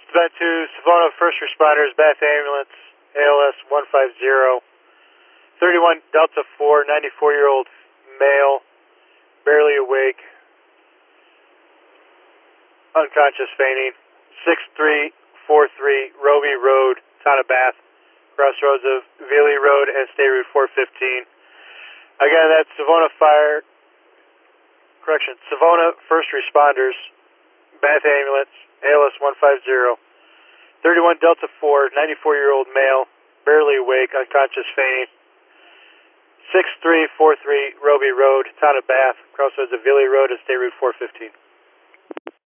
Spent to Savona First Responders, Bath Ambulance, ALS 150. 31 Delta 4, 94-year-old male, barely awake, unconscious, fainting. 6343 Roby Road, town of Bath, crossroads of Veely Road and State Route 415. Again, that's Savona First Responders, Bath Ambulance, ALS 150. 31 Delta 4, 94-year-old male, barely awake, unconscious, fainting. 6343 Roby Road, town of Bath, crossroads of Veely Road and State Route 415.